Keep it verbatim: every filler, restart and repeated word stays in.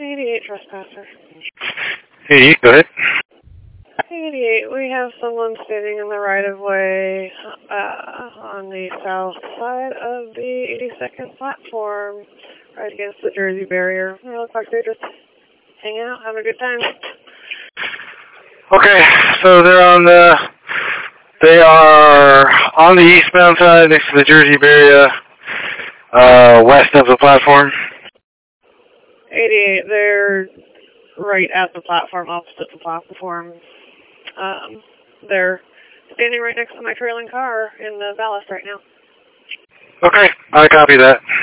eighty-eight trespasser. eighty-eight, go ahead. eighty-eight, we have someone standing in the right-of-way uh, on the south side of the eighty-second platform, right against the Jersey barrier. They look like they're just hanging out, having a good time. Okay, so they're on the, they are on the eastbound side next to the Jersey barrier, uh, west of the platform. eighty-eight, they're right at the platform, opposite the platform. Um, they're standing right next to my trailing car in the ballast right now. Okay, I copy that.